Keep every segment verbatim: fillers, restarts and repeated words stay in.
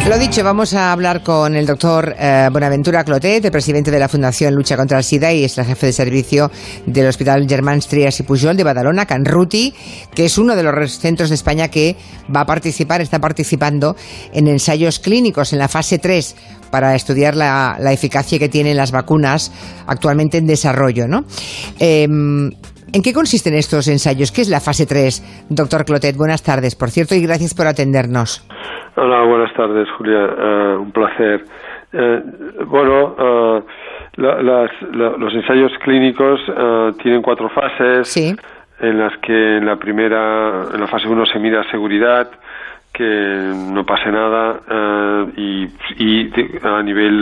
Lo dicho, vamos a hablar con el doctor eh, Bonaventura Clotet, el presidente de la Fundación Lucha contra el SIDA y es el jefe de servicio del Hospital Germans Trias y Pujol de Badalona, Can Ruti, que es uno de los centros de España que va a participar, está participando en ensayos clínicos en la fase tres para estudiar la, la eficacia que tienen las vacunas actualmente en desarrollo, ¿no? Eh, ¿En qué consisten estos ensayos? ¿Qué es la fase tres, doctor Clotet? Buenas tardes, por cierto, y gracias por atendernos. Hola, buenas tardes, Julia. Uh, un placer. Uh, bueno, uh, la, las, la, los ensayos clínicos uh, tienen cuatro fases, sí, en las que en la primera, en la fase uno se mira seguridad, que no pase nada, uh, y, y a nivel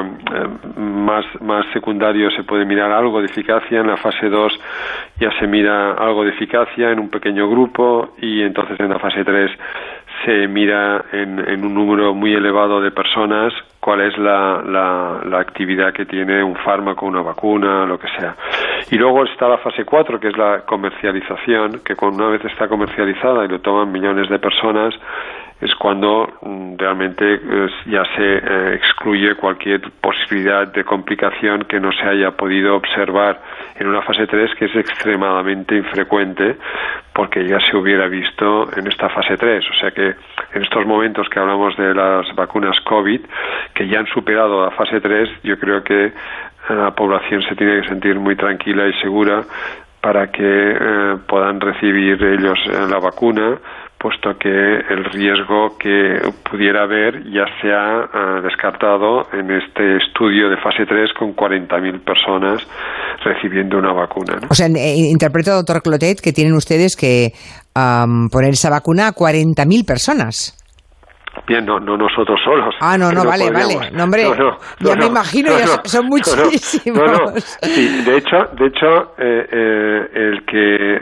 uh, más, más secundario se puede mirar algo de eficacia. En la fase dos ya se mira algo de eficacia en un pequeño grupo y entonces en la fase tres se mira en, en un número muy elevado de personas cuál es la, la, la actividad que tiene un fármaco, una vacuna, lo que sea. Y luego está la fase cuatro, que es la comercialización, que con una vez está comercializada y lo toman millones de personas, es cuando mm, realmente eh, ya se eh, excluye cualquier posibilidad de complicación que no se haya podido observar en una fase tres, que es extremadamente infrecuente, porque ya se hubiera visto en esta fase tres. O sea que en estos momentos que hablamos de las vacunas COVID, que ya han superado la fase tres, yo creo que la población se tiene que sentir muy tranquila y segura para que eh, puedan recibir ellos eh, la vacuna, puesto que el riesgo que pudiera haber ya se ha uh, descartado en este estudio de fase tres con cuarenta mil personas recibiendo una vacuna, ¿no? O sea, eh, interpreto, doctor Clotet, que tienen ustedes que um, poner esa vacuna a cuarenta mil personas. Bien, no, no nosotros solos. Ah, no, no, no vale, podríamos. vale. No, hombre, no, no, ya no, me imagino, no, ya no, son muchísimos. No, no, no, no. Sí, de hecho, de hecho eh, eh, el que eh,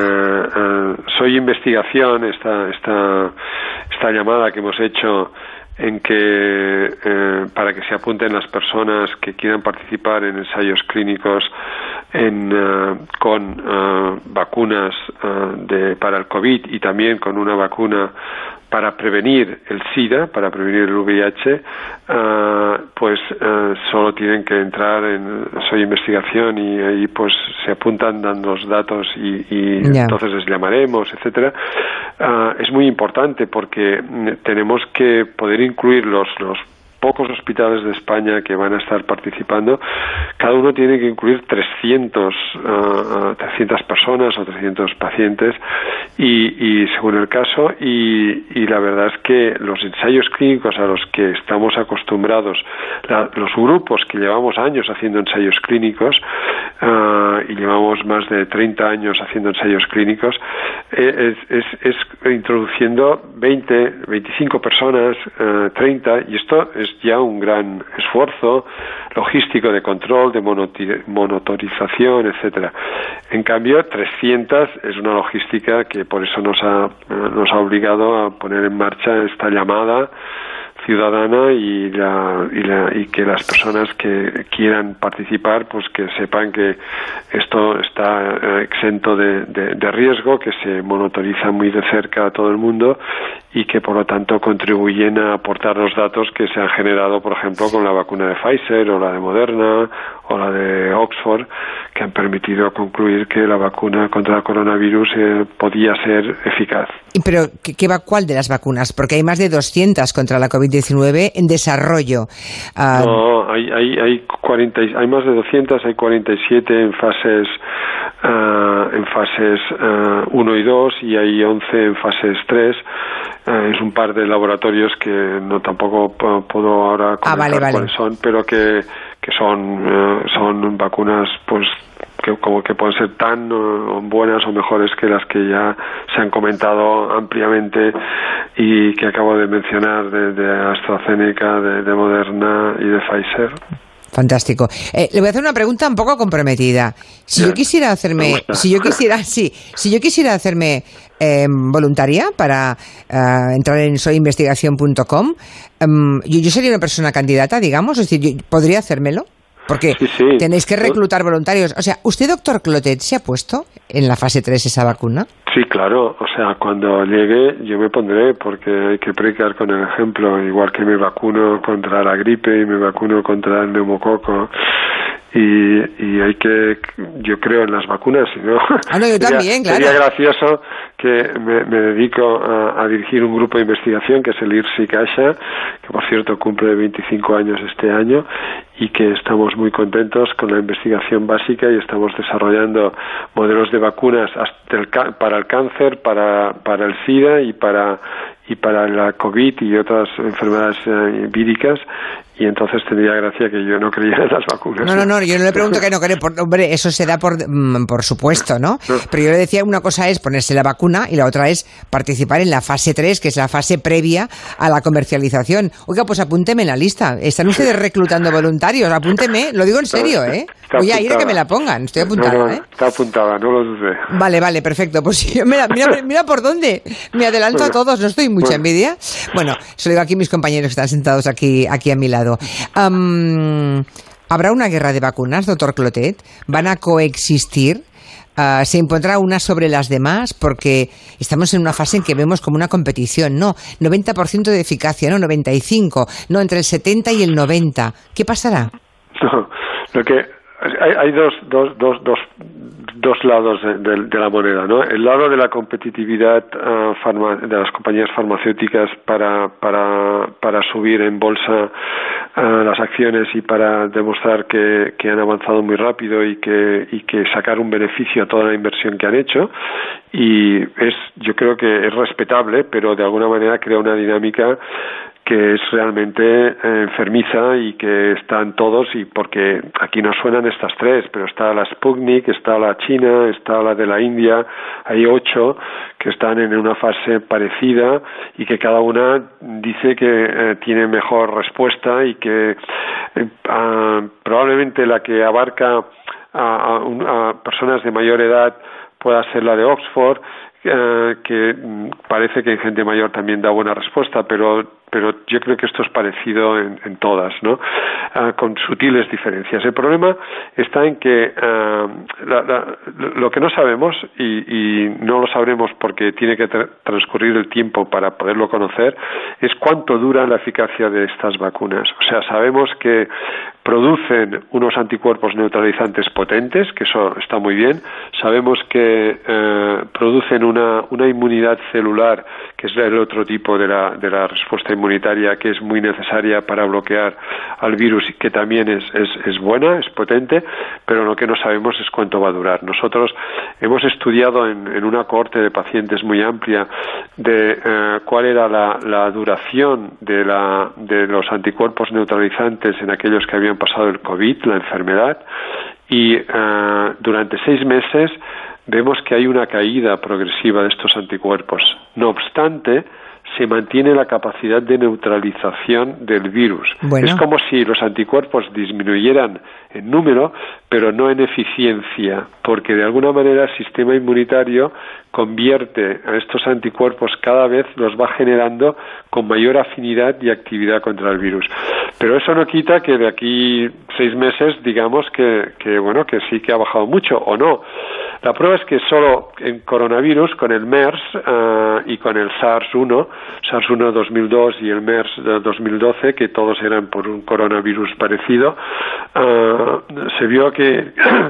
eh, Soy Investigación, esta, esta, esta llamada que hemos hecho en que eh, para que se apunten las personas que quieran participar en ensayos clínicos en, uh, con uh, vacunas uh, de, para el COVID y también con una vacuna para prevenir el SIDA, para prevenir el V I H, uh, pues uh, solo tienen que entrar en Soy Investigación y ahí pues se apuntan, dan los datos y, y yeah. entonces les llamaremos, etcétera. Uh, es muy importante porque tenemos que poder incluir los, los pocos hospitales de España que van a estar participando. Cada uno tiene que incluir trescientas personas o trescientos pacientes y, y según el caso y, y la verdad es que los ensayos clínicos a los que estamos acostumbrados, la, los grupos que llevamos años haciendo ensayos clínicos uh, y llevamos más de treinta años haciendo ensayos clínicos, es, es, es introduciendo veinte, veinticinco personas, uh, treinta, y esto es ya un gran esfuerzo logístico de control, de monitorización, etcétera. En cambio, trescientas es una logística que por eso nos ha, nos ha obligado a poner en marcha esta llamada ciudadana y, la, y, la, y que las personas que quieran participar pues que sepan que esto está eh, exento de, de, de riesgo, que se monitoriza muy de cerca a todo el mundo y que por lo tanto contribuyen a aportar los datos que se han generado, por ejemplo, con la vacuna de Pfizer o la de Moderna o la de Oxford, que han permitido concluir que la vacuna contra el coronavirus eh, podía ser eficaz. Pero ¿qué, qué va, cuál de las vacunas? Porque hay más de doscientas contra la COVID diecinueve en desarrollo. Uh... No, hay hay hay cuarenta, hay más de doscientas, hay cuarenta y siete en fases uh, en fases uh, uno y dos y hay once en fases tres. Uh, es un par de laboratorios que no tampoco puedo ahora comentar ah, vale, vale. cuáles son, pero que que son uh, son vacunas pues que como que pueden ser tan uh, buenas o mejores que las que ya se han comentado ampliamente y que acabo de mencionar de, de AstraZeneca, de, de Moderna y de Pfizer. Fantástico. Eh, le voy a hacer una pregunta un poco comprometida. Si yeah. yo quisiera hacerme, si yo quisiera, sí, si yo quisiera hacerme eh, voluntaria para uh, entrar en soy investigación punto com, um, yo, yo sería una persona candidata, digamos, es decir, yo, ¿podría hacérmelo? Porque sí, sí. tenéis que reclutar voluntarios. O sea, ¿usted, doctor Clotet, se ha puesto en la fase tres esa vacuna? Sí, claro. O sea, cuando llegue yo me pondré, porque hay que predicar con el ejemplo, igual que me vacuno contra la gripe y me vacuno contra el neumococo. Y, y hay que, yo creo en las vacunas, si no, ah, no yo sería, también, claro. Sería gracioso que me, me dedico a, a dirigir un grupo de investigación que es el I R S I CAIXA, que por cierto cumple veinticinco años este año, y que estamos muy contentos con la investigación básica y estamos desarrollando modelos de vacunas hasta el, para el cáncer, para, para el SIDA y para y para la COVID y otras enfermedades eh, víricas, y entonces tendría gracia que yo no creyera en las vacunas. No, no, no, yo no le pregunto que no cree, por, hombre, eso se da por, por supuesto, ¿no? no. Pero yo le decía, una cosa es ponerse la vacuna y la otra es participar en la fase tres, que es la fase previa a la comercialización. Oiga, pues apúnteme en la lista. Están ustedes reclutando voluntarios, apúnteme, lo digo en serio, ¿eh? Está Voy a apuntada. ir a que me la pongan, estoy apuntada, no, no, ¿eh? Está apuntada, no lo dude. Vale, vale, perfecto. Pues sí, mira, mira, mira por dónde. Me adelanto bueno, a todos, no estoy mucha bueno. envidia. Bueno, se lo digo aquí a mis compañeros que están sentados aquí, aquí a mi lado. Um, ¿Habrá una guerra de vacunas, doctor Clotet? ¿Van a coexistir? Uh, ¿Se impondrá una sobre las demás? Porque estamos en una fase en que vemos como una competición, ¿no? noventa por ciento de eficacia, ¿no? noventa y cinco, no, entre el setenta y el noventa. ¿Qué pasará? No, lo que... Hay, hay dos, dos, dos, dos, dos lados de, de, de la moneda, ¿no? El lado de la competitividad uh, farma, de las compañías farmacéuticas para, para, para subir en bolsa uh, las acciones y para demostrar que, que han avanzado muy rápido y que, y que sacar un beneficio a toda la inversión que han hecho. Y es, yo creo que es respetable, pero de alguna manera crea una dinámica que es realmente eh, enfermiza y que están todos, y porque aquí no suenan estas tres, pero está la Sputnik, está la China, está la de la India, hay ocho que están en una fase parecida y que cada una dice que eh, tiene mejor respuesta y que eh, uh, probablemente la que abarca a, a, a personas de mayor edad pueda ser la de Oxford, eh, que parece que en gente mayor también da buena respuesta, pero pero yo creo que esto es parecido en, en todas, ¿no? Uh, con sutiles diferencias. El problema está en que uh, la, la, lo que no sabemos, y, y no lo sabremos porque tiene que tra- transcurrir el tiempo para poderlo conocer, es cuánto dura la eficacia de estas vacunas. O sea, sabemos que producen unos anticuerpos neutralizantes potentes, que eso está muy bien. Sabemos que eh, producen una, una inmunidad celular, que es el otro tipo de la, de la respuesta inmunitaria, que es muy necesaria para bloquear al virus y que también es, es, es buena, es potente, pero lo que no sabemos es cuánto va a durar. Nosotros hemos estudiado en, en una cohorte de pacientes muy amplia de eh, cuál era la, la duración de, la, de los anticuerpos neutralizantes en aquellos que habían pasado el COVID, la enfermedad, y uh, durante seis meses vemos que hay una caída progresiva de estos anticuerpos. No obstante, se mantiene la capacidad de neutralización del virus. Bueno. Es como si los anticuerpos disminuyeran en número, pero no en eficiencia, porque de alguna manera el sistema inmunitario convierte a estos anticuerpos, cada vez los va generando con mayor afinidad y actividad contra el virus. Pero eso no quita que de aquí seis meses digamos que, que bueno, que sí que ha bajado mucho o no. La prueba es que solo en coronavirus, con el MERS uh, y con el SARS uno, SARS uno dos mil dos y el MERS de dos mil doce, que todos eran por un coronavirus parecido, uh, se vio que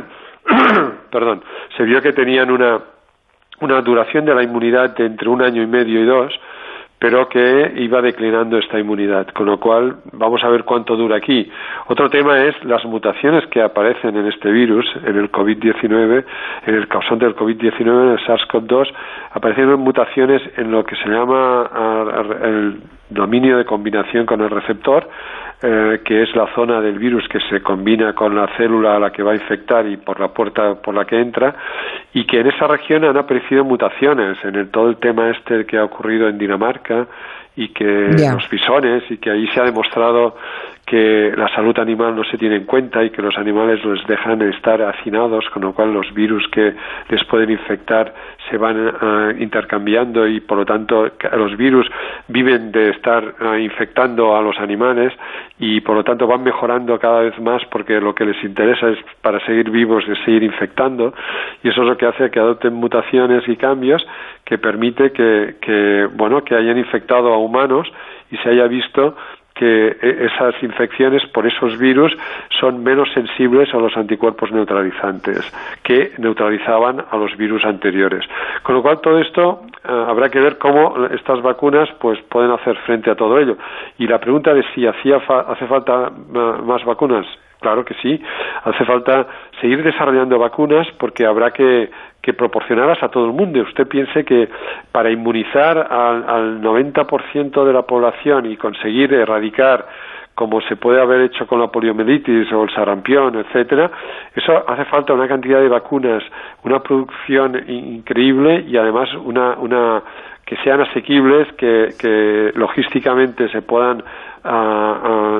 perdón, se vio que tenían una una duración de la inmunidad de entre un año y medio y dos, pero que iba declinando esta inmunidad, con lo cual vamos a ver cuánto dura aquí. Otro tema es las mutaciones que aparecen en este virus, en el COVID diecinueve, en el causante del COVID diecinueve, en el SARS-CoV dos, aparecieron mutaciones en lo que se llama el dominio de combinación con el receptor, eh, que es la zona del virus que se combina con la célula a la que va a infectar y por la puerta por la que entra, y que en esa región han aparecido mutaciones en el, todo el tema este que ha ocurrido en Dinamarca y que yeah. los bisones, y que ahí se ha demostrado que la salud animal no se tiene en cuenta y que los animales les dejan estar hacinados, con lo cual los virus que les pueden infectar se van uh, intercambiando y por lo tanto los virus viven de estar uh, infectando a los animales y por lo tanto van mejorando cada vez más porque lo que les interesa es para seguir vivos de seguir infectando y eso es lo que hace que adopten mutaciones y cambios que permite que, que bueno que hayan infectado a humanos y se haya visto que esas infecciones por esos virus son menos sensibles a los anticuerpos neutralizantes que neutralizaban a los virus anteriores. Con lo cual todo esto uh, habrá que ver cómo estas vacunas pues pueden hacer frente a todo ello. Y la pregunta de si hacía fa- hace falta uh, más vacunas, claro que sí, hace falta seguir desarrollando vacunas porque habrá que que proporcionarlas a todo el mundo. Usted piense que para inmunizar al, al noventa por ciento de la población y conseguir erradicar, como se puede haber hecho con la poliomielitis o el sarampión, etcétera, eso hace falta una cantidad de vacunas, una producción increíble y además una, una que sean asequibles, que, que logísticamente se puedan a, a,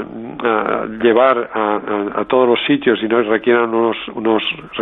a llevar a, a, a todos los sitios y no requieran unos, unos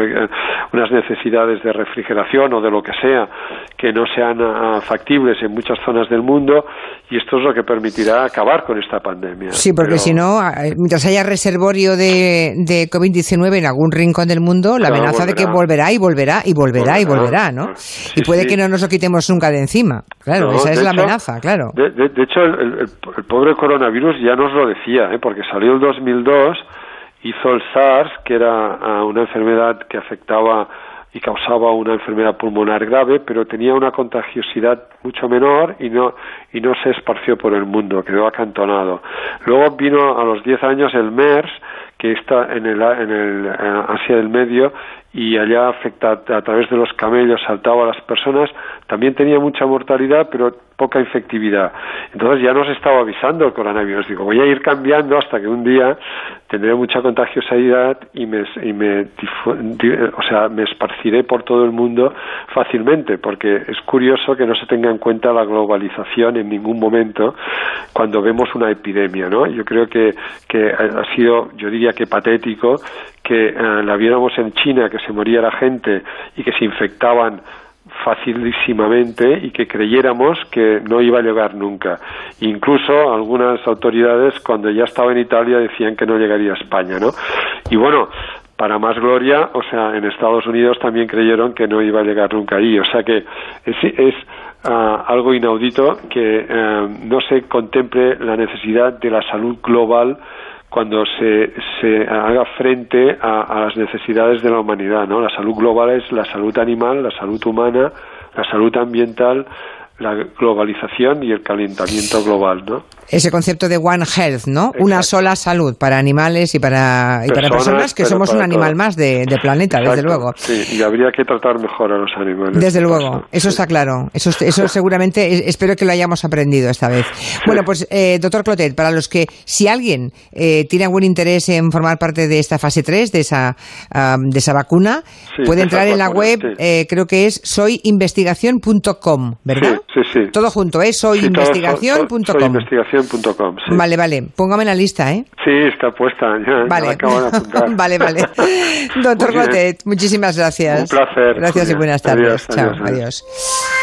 unas necesidades de refrigeración o de lo que sea que no sean a, factibles en muchas zonas del mundo y esto es lo que permitirá acabar con esta pandemia. Sí, porque Pero... si no, mientras haya reservorio de, de covid diecinueve en algún rincón del mundo, la claro, amenaza volverá. de que volverá y volverá y volverá, volverá y volverá, ¿no? Sí, y puede sí. que no nos lo quitemos nunca de encima. Claro, no, esa es la hecho, amenaza, claro. De, de, de hecho, el, el, el pobre coronavirus ya nos lo decía, ¿eh? Porque salió el dos mil dos, hizo el SARS, que era uh, una enfermedad que afectaba y causaba una enfermedad pulmonar grave, pero tenía una contagiosidad mucho menor y no y no se esparció por el mundo, quedó acantonado. Luego vino a los diez años el MERS, que está en el, en el en Asia del Medio, y allá afecta a través de los camellos, saltaba a las personas, también tenía mucha mortalidad, pero poca infectividad. Entonces ya nos estaba avisando el coronavirus, digo, voy a ir cambiando hasta que un día tendré mucha contagiosidad y me, y me o sea, me esparciré por todo el mundo fácilmente, porque es curioso que no se tenga en cuenta la globalización en ningún momento cuando vemos una epidemia, ¿no? Yo creo que, que ha sido, yo diría que patético, que eh, la viéramos en China, que se moría la gente y que se infectaban facilísimamente y que creyéramos que no iba a llegar nunca. Incluso algunas autoridades cuando ya estaba en Italia decían que no llegaría a España, ¿no? Y bueno, para más gloria, o sea, en Estados Unidos también creyeron que no iba a llegar nunca ahí. O sea que es, es uh, algo inaudito que uh, no se contemple la necesidad de la salud global cuando se, se haga frente a, a las necesidades de la humanidad, ¿no? La salud global es la salud animal, la salud humana, la salud ambiental, la globalización y el calentamiento global, ¿no? Ese concepto de One Health, ¿no? Exacto. Una sola salud para animales y para, y personas, para personas que somos un animal todo. más de, de planeta, Exacto. desde luego. Sí, y habría que tratar mejor a los animales. Desde luego, caso. eso sí. está claro. Eso, eso seguramente, espero que lo hayamos aprendido esta vez. Sí. Bueno, pues, eh, doctor Clotet, para los que, si alguien eh, tiene algún interés en formar parte de esta fase tres, de esa, um, de esa vacuna, sí, puede entrar en la vacuna, web, sí. eh, creo que es soy investigación punto com, ¿verdad? Sí, sí, sí. Todo junto, ¿eh? soy investigación punto com. .com, sí. Vale, vale. Póngame en la lista, ¿eh? Sí, está puesta. Ya, vale. Ya la acabo de apuntar. vale, vale. Doctor Clotet, muchísimas gracias. Un placer. Gracias y buenas tardes. Adiós, Chao, adiós. adiós. adiós.